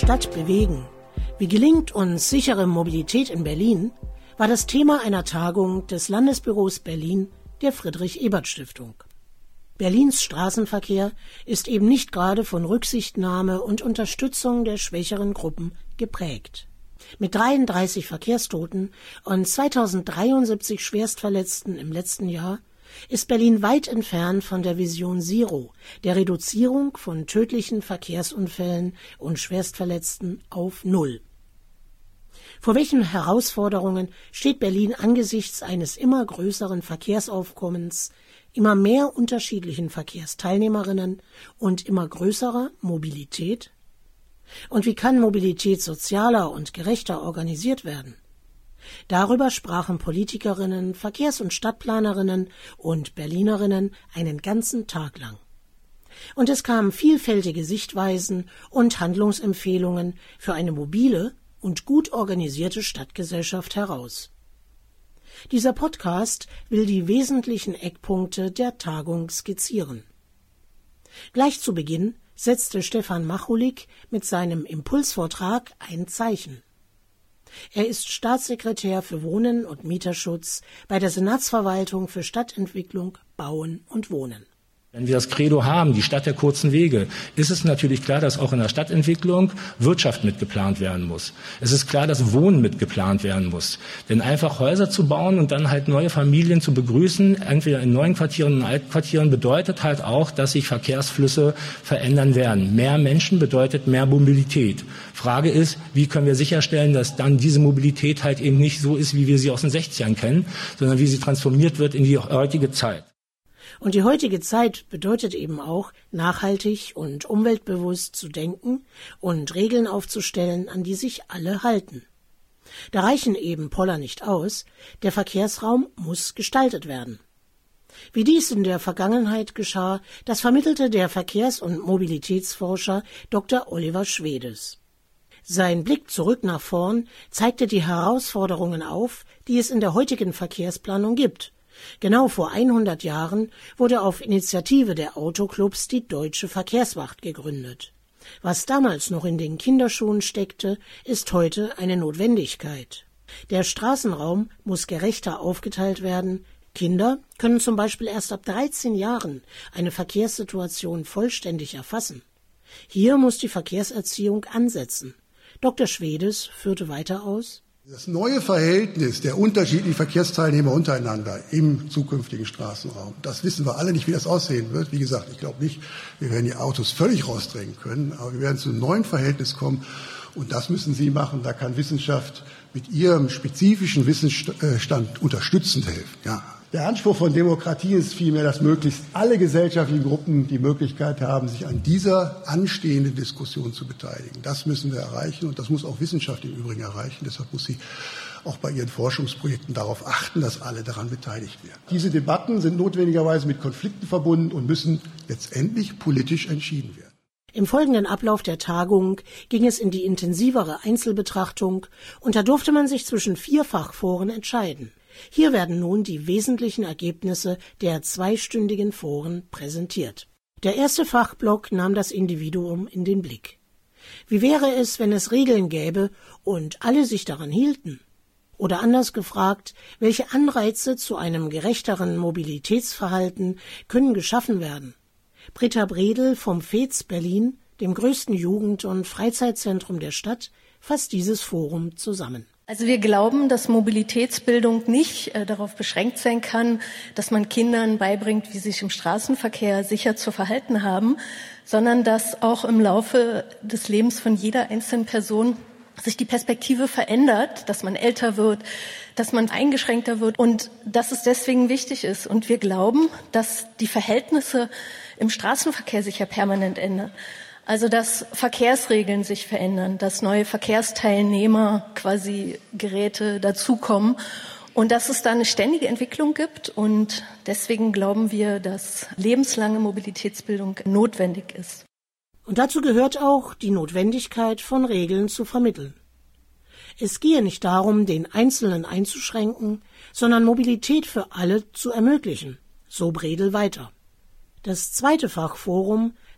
Stadt bewegen? Wie gelingt uns sichere Mobilität in Berlin? War das Thema einer Tagung des Landesbüros Berlin der Friedrich-Ebert-Stiftung. Berlins Straßenverkehr ist eben nicht gerade von Rücksichtnahme und Unterstützung der schwächeren Gruppen geprägt. Mit 33 Verkehrstoten und 2073 Schwerstverletzten im letzten Jahr ist Berlin weit entfernt von der Vision Zero, der Reduzierung von tödlichen Verkehrsunfällen und Schwerstverletzten auf Null. Vor welchen Herausforderungen steht Berlin angesichts eines immer größeren Verkehrsaufkommens, immer mehr unterschiedlichen Verkehrsteilnehmerinnen und immer größerer Mobilität? Und wie kann Mobilität sozialer und gerechter organisiert werden? Darüber sprachen Politikerinnen, Verkehrs- und Stadtplanerinnen und Berlinerinnen einen ganzen Tag lang. Und es kamen vielfältige Sichtweisen und Handlungsempfehlungen für eine mobile und gut organisierte Stadtgesellschaft heraus. Dieser Podcast will die wesentlichen Eckpunkte der Tagung skizzieren. Gleich zu Beginn setzte Stefan Machulik mit seinem Impulsvortrag ein Zeichen. Er ist Staatssekretär für Wohnen und Mieterschutz bei der Senatsverwaltung für Stadtentwicklung, Bauen und Wohnen. Wenn wir das Credo haben, die Stadt der kurzen Wege, ist es natürlich klar, dass auch in der Stadtentwicklung Wirtschaft mitgeplant werden muss. Es ist klar, dass Wohnen mitgeplant werden muss. Denn einfach Häuser zu bauen und dann halt neue Familien zu begrüßen, entweder in neuen Quartieren oder in alten Quartieren, bedeutet halt auch, dass sich Verkehrsflüsse verändern werden. Mehr Menschen bedeutet mehr Mobilität. Frage ist, wie können wir sicherstellen, dass dann diese Mobilität halt eben nicht so ist, wie wir sie aus den 60ern kennen, sondern wie sie transformiert wird in die heutige Zeit. Und die heutige Zeit bedeutet eben auch, nachhaltig und umweltbewusst zu denken und Regeln aufzustellen, an die sich alle halten. Da reichen eben Poller nicht aus, der Verkehrsraum muss gestaltet werden. Wie dies in der Vergangenheit geschah, das vermittelte der Verkehrs- und Mobilitätsforscher Dr. Oliver Schwedes. Sein Blick zurück nach vorn zeigte die Herausforderungen auf, die es in der heutigen Verkehrsplanung gibt. Genau vor 100 Jahren wurde auf Initiative der Autoclubs die Deutsche Verkehrswacht gegründet. Was damals noch in den Kinderschuhen steckte, ist heute eine Notwendigkeit. Der Straßenraum muss gerechter aufgeteilt werden. Kinder können zum Beispiel erst ab 13 Jahren eine Verkehrssituation vollständig erfassen. Hier muss die Verkehrserziehung ansetzen. Dr. Schwedes führte weiter aus: Das neue Verhältnis der unterschiedlichen Verkehrsteilnehmer untereinander im zukünftigen Straßenraum, das wissen wir alle nicht, wie das aussehen wird. Wie gesagt, ich glaube nicht, wir werden die Autos völlig rausdrängen können, aber wir werden zu einem neuen Verhältnis kommen. Und das müssen Sie machen. Da kann Wissenschaft mit ihrem spezifischen Wissensstand unterstützend helfen. Ja. Der Anspruch von Demokratie ist vielmehr, dass möglichst alle gesellschaftlichen Gruppen die Möglichkeit haben, sich an dieser anstehenden Diskussion zu beteiligen. Das müssen wir erreichen und das muss auch Wissenschaft im Übrigen erreichen. Deshalb muss sie auch bei ihren Forschungsprojekten darauf achten, dass alle daran beteiligt werden. Diese Debatten sind notwendigerweise mit Konflikten verbunden und müssen letztendlich politisch entschieden werden. Im folgenden Ablauf der Tagung ging es in die intensivere Einzelbetrachtung und da durfte man sich zwischen 4 Fachforen entscheiden. Hier werden nun die wesentlichen Ergebnisse der 2-stündigen Foren präsentiert. Der erste Fachblock nahm das Individuum in den Blick. Wie wäre es, wenn es Regeln gäbe und alle sich daran hielten? Oder anders gefragt, welche Anreize zu einem gerechteren Mobilitätsverhalten können geschaffen werden? Britta Bredel vom FEZ Berlin, dem größten Jugend- und Freizeitzentrum der Stadt, fasst dieses Forum zusammen. Also wir glauben, dass Mobilitätsbildung nicht darauf beschränkt sein kann, dass man Kindern beibringt, wie sie sich im Straßenverkehr sicher zu verhalten haben, sondern dass auch im Laufe des Lebens von jeder einzelnen Person sich die Perspektive verändert, dass man älter wird, dass man eingeschränkter wird und dass es deswegen wichtig ist. Und wir glauben, dass die Verhältnisse im Straßenverkehr sich ja permanent ändern. Also dass Verkehrsregeln sich verändern, dass neue Verkehrsteilnehmer, quasi Geräte dazukommen und dass es da eine ständige Entwicklung gibt. Und deswegen glauben wir, dass lebenslange Mobilitätsbildung notwendig ist. Und dazu gehört auch die Notwendigkeit von Regeln zu vermitteln. Es gehe nicht darum, den Einzelnen einzuschränken, sondern Mobilität für alle zu ermöglichen. So Bredel weiter. Das zweite Fachforum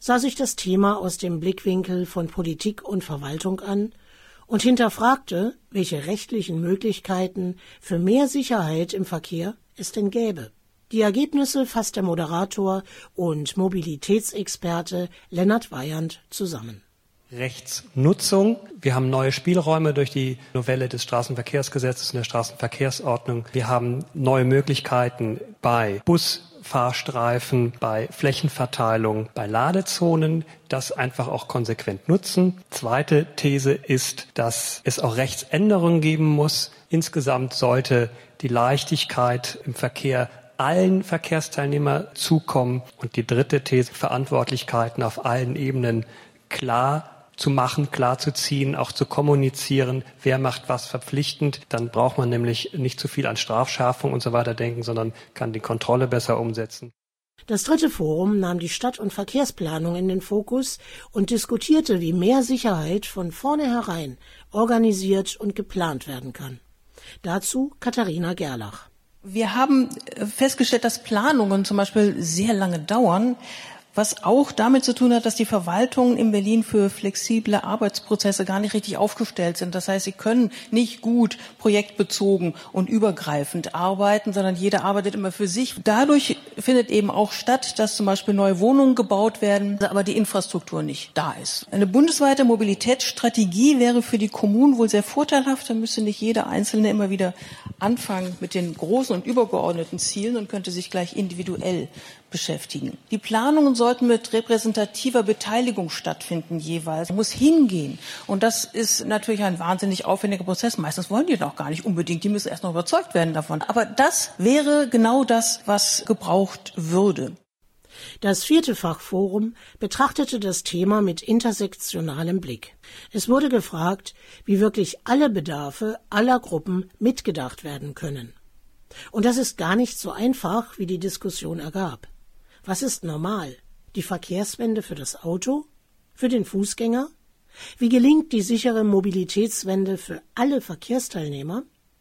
sah sich das Thema aus dem Blickwinkel von Politik und Verwaltung an und hinterfragte, welche rechtlichen Möglichkeiten für mehr Sicherheit im Verkehr es denn gäbe. Die Ergebnisse fasst der Moderator und Mobilitätsexperte Lennart Weyand zusammen. Rechtsnutzung. Wir haben neue Spielräume durch die Novelle des Straßenverkehrsgesetzes und der Straßenverkehrsordnung. Wir haben neue Möglichkeiten bei Busfahrstreifen, bei Flächenverteilung, bei Ladezonen, das einfach auch konsequent nutzen. Zweite These ist, dass es auch Rechtsänderungen geben muss. Insgesamt sollte die Leichtigkeit im Verkehr allen Verkehrsteilnehmern zukommen. Und die dritte These, Verantwortlichkeiten auf allen Ebenen klar zu machen, klar zu ziehen, auch zu kommunizieren, wer macht was verpflichtend. Dann braucht man nämlich nicht zu viel an Strafschärfung und so weiter denken, sondern kann die Kontrolle besser umsetzen. Das dritte Forum nahm die Stadt- und Verkehrsplanung in den Fokus und diskutierte, wie mehr Sicherheit von vornherein organisiert und geplant werden kann. Dazu Katharina Gerlach. Wir haben festgestellt, dass Planungen zum Beispiel sehr lange dauern, was auch damit zu tun hat, dass die Verwaltungen in Berlin für flexible Arbeitsprozesse gar nicht richtig aufgestellt sind. Das heißt, sie können nicht gut projektbezogen und übergreifend arbeiten, sondern jeder arbeitet immer für sich. Dadurch findet eben auch statt, dass zum Beispiel neue Wohnungen gebaut werden, aber die Infrastruktur nicht da ist. Eine bundesweite Mobilitätsstrategie wäre für die Kommunen wohl sehr vorteilhaft. Da müsste nicht jeder Einzelne immer wieder anfangen mit den großen und übergeordneten Zielen und könnte sich gleich individuell beschäftigen. Die Planungen sollten mit repräsentativer Beteiligung stattfinden jeweils. Man muss hingehen. Und das ist natürlich ein wahnsinnig aufwendiger Prozess. Meistens wollen die doch gar nicht unbedingt. Die müssen erst noch überzeugt werden davon. Aber das wäre genau das, was gebraucht würde. Das vierte Fachforum betrachtete das Thema mit intersektionalem Blick. Es wurde gefragt, wie wirklich alle Bedarfe aller Gruppen mitgedacht werden können. Und das ist gar nicht so einfach, wie die Diskussion ergab. Was ist normal? Die Verkehrswende für das Auto? Für den Fußgänger? Wie gelingt die sichere Mobilitätswende für alle Verkehrsteilnehmer?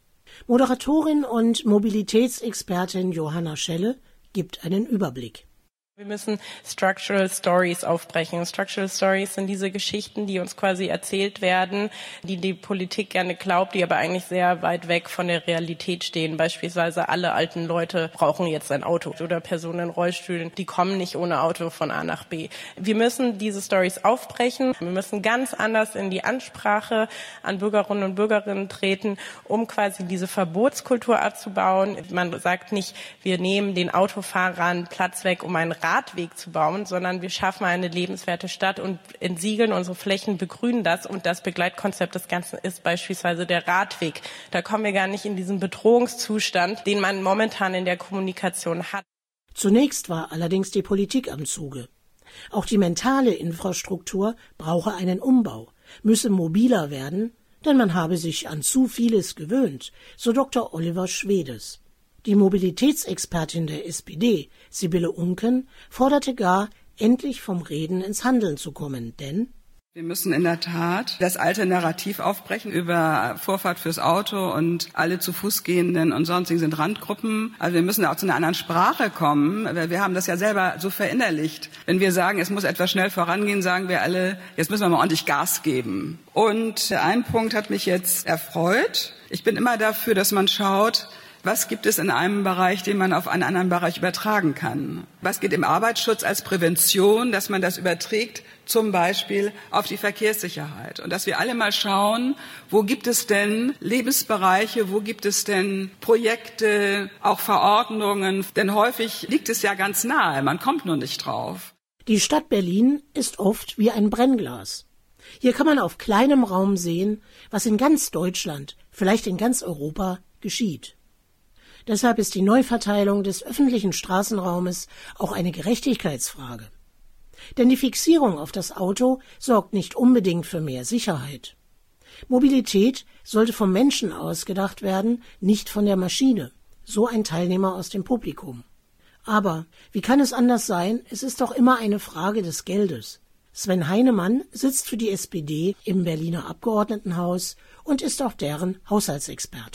Moderatorin und Mobilitätsexpertin Johanna Schelle gibt einen Überblick. Wir müssen Structural Stories aufbrechen. Structural Stories sind diese Geschichten, die uns quasi erzählt werden, die die Politik gerne glaubt, die aber eigentlich sehr weit weg von der Realität stehen. Beispielsweise alle alten Leute brauchen jetzt ein Auto oder Personen in Rollstühlen, die kommen nicht ohne Auto von A nach B. Wir müssen diese Stories aufbrechen. Wir müssen ganz anders in die Ansprache an Bürgerinnen und Bürgerinnen treten, um quasi diese Verbotskultur abzubauen. Man sagt nicht, wir nehmen den Autofahrern Platz weg, um einen Radweg zu bauen, sondern wir schaffen eine lebenswerte Stadt und entsiegeln unsere Flächen, begrünen das, und das Begleitkonzept des Ganzen ist beispielsweise der Radweg. Da kommen wir gar nicht in diesen Bedrohungszustand, den man momentan in der Kommunikation hat. Zunächst war allerdings die Politik am Zuge. Auch die mentale Infrastruktur brauche einen Umbau, müsse mobiler werden, denn man habe sich an zu vieles gewöhnt, so Dr. Oliver Schwedes. Die Mobilitätsexpertin der SPD, Sibylle Unken, forderte gar, endlich vom Reden ins Handeln zu kommen, denn wir müssen in der Tat das alte Narrativ aufbrechen über Vorfahrt fürs Auto und alle zu Fuß gehenden und sonstigen sind Randgruppen. Also wir müssen auch zu einer anderen Sprache kommen. Wir haben das ja selber so verinnerlicht. Wenn wir sagen, es muss etwas schnell vorangehen, sagen wir alle, jetzt müssen wir mal ordentlich Gas geben. Und ein Punkt hat mich jetzt erfreut. Ich bin immer dafür, dass man schaut, was gibt es in einem Bereich, den man auf einen anderen Bereich übertragen kann? Was geht im Arbeitsschutz als Prävention, dass man das überträgt, zum Beispiel auf die Verkehrssicherheit? Und dass wir alle mal schauen, wo gibt es denn Lebensbereiche, wo gibt es denn Projekte, auch Verordnungen? Denn häufig liegt es ja ganz nahe, man kommt nur nicht drauf. Die Stadt Berlin ist oft wie ein Brennglas. Hier kann man auf kleinem Raum sehen, was in ganz Deutschland, vielleicht in ganz Europa, geschieht. Deshalb ist die Neuverteilung des öffentlichen Straßenraumes auch eine Gerechtigkeitsfrage. Denn die Fixierung auf das Auto sorgt nicht unbedingt für mehr Sicherheit. Mobilität sollte vom Menschen ausgedacht werden, nicht von der Maschine, so ein Teilnehmer aus dem Publikum. Aber wie kann es anders sein? Es ist doch immer eine Frage des Geldes. Sven Heinemann sitzt für die SPD im Berliner Abgeordnetenhaus und ist auch deren Haushaltsexperte. Ich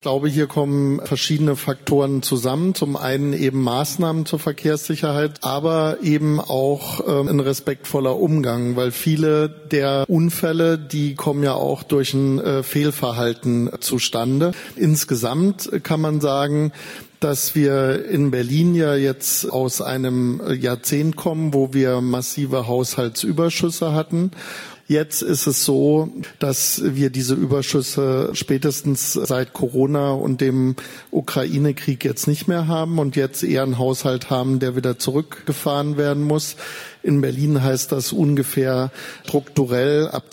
glaube, hier kommen verschiedene Faktoren zusammen. Zum einen eben Maßnahmen zur Verkehrssicherheit, aber eben auch ein respektvoller Umgang, weil viele der Unfälle, die kommen ja auch durch ein Fehlverhalten zustande. Insgesamt kann man sagen, dass wir in Berlin ja jetzt aus einem Jahrzehnt kommen, wo wir massive Haushaltsüberschüsse hatten. Jetzt ist es so, dass wir diese Überschüsse spätestens seit Corona und dem Ukraine-Krieg jetzt nicht mehr haben und jetzt eher einen Haushalt haben, der wieder zurückgefahren werden muss. In Berlin heißt das ungefähr strukturell ab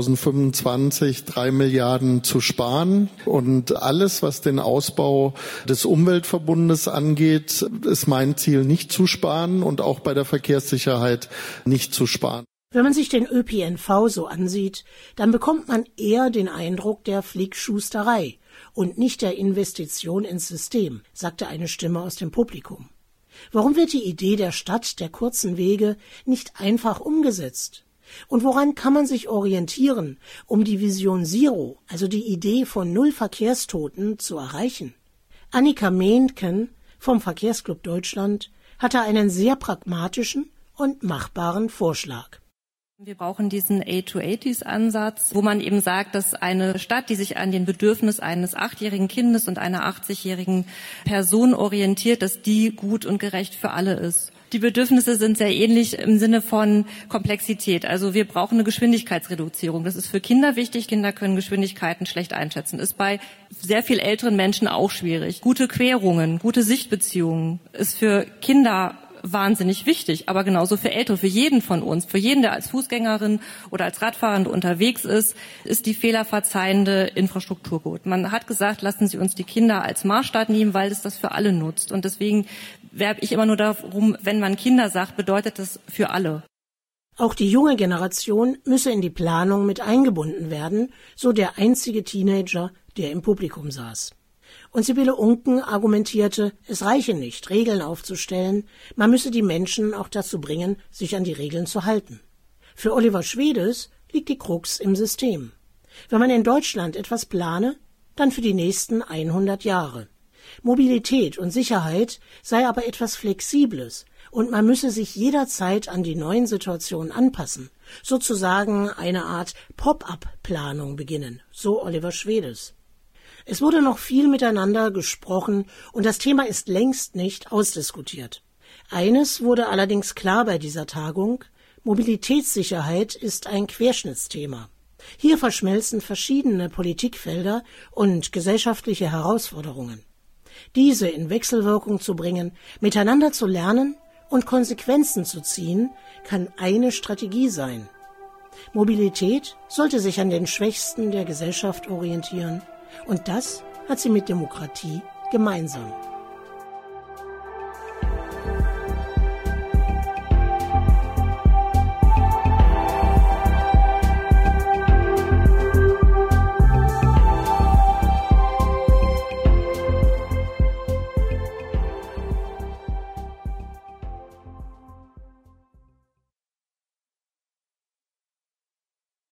2025 3 Milliarden zu sparen. Und alles, was den Ausbau des Umweltverbundes angeht, ist mein Ziel, nicht zu sparen und auch bei der Verkehrssicherheit nicht zu sparen. Wenn man sich den ÖPNV so ansieht, dann bekommt man eher den Eindruck der Flickschusterei und nicht der Investition ins System, sagte eine Stimme aus dem Publikum. Warum wird die Idee der Stadt der kurzen Wege nicht einfach umgesetzt? Und woran kann man sich orientieren, um die Vision Zero, also die Idee von 0 Verkehrstoten, zu erreichen? Annika Mehnken vom Verkehrsclub Deutschland hatte einen sehr pragmatischen und machbaren Vorschlag. Wir brauchen diesen A-to-80s-Ansatz, wo man eben sagt, dass eine Stadt, die sich an den Bedürfnissen eines 8-jährigen Kindes und einer 80-jährigen Person orientiert, dass die gut und gerecht für alle ist. Die Bedürfnisse sind sehr ähnlich im Sinne von Komplexität. Also wir brauchen eine Geschwindigkeitsreduzierung. Das ist für Kinder wichtig. Kinder können Geschwindigkeiten schlecht einschätzen. Ist bei sehr viel älteren Menschen auch schwierig. Gute Querungen, gute Sichtbeziehungen ist für Kinder wahnsinnig wichtig, aber genauso für Ältere, für jeden von uns, für jeden, der als Fußgängerin oder als Radfahrende unterwegs ist die fehlerverzeihende Infrastruktur gut. Man hat gesagt, lassen Sie uns die Kinder als Maßstab nehmen, weil es das für alle nutzt. Und deswegen werbe ich immer nur darum, wenn man Kinder sagt, bedeutet das für alle. Auch die junge Generation müsse in die Planung mit eingebunden werden, so der einzige Teenager, der im Publikum saß. Und Sibylle Unken argumentierte, es reiche nicht, Regeln aufzustellen, man müsse die Menschen auch dazu bringen, sich an die Regeln zu halten. Für Oliver Schwedes liegt die Krux im System. Wenn man in Deutschland etwas plane, dann für die nächsten 100 Jahre. Mobilität und Sicherheit sei aber etwas Flexibles und man müsse sich jederzeit an die neuen Situationen anpassen, sozusagen eine Art Pop-up-Planung beginnen, so Oliver Schwedes. Es wurde noch viel miteinander gesprochen und das Thema ist längst nicht ausdiskutiert. Eines wurde allerdings klar bei dieser Tagung: Mobilitätssicherheit ist ein Querschnittsthema. Hier verschmelzen verschiedene Politikfelder und gesellschaftliche Herausforderungen. Diese in Wechselwirkung zu bringen, miteinander zu lernen und Konsequenzen zu ziehen, kann eine Strategie sein. Mobilität sollte sich an den Schwächsten der Gesellschaft orientieren. Und das hat sie mit Demokratie gemeinsam.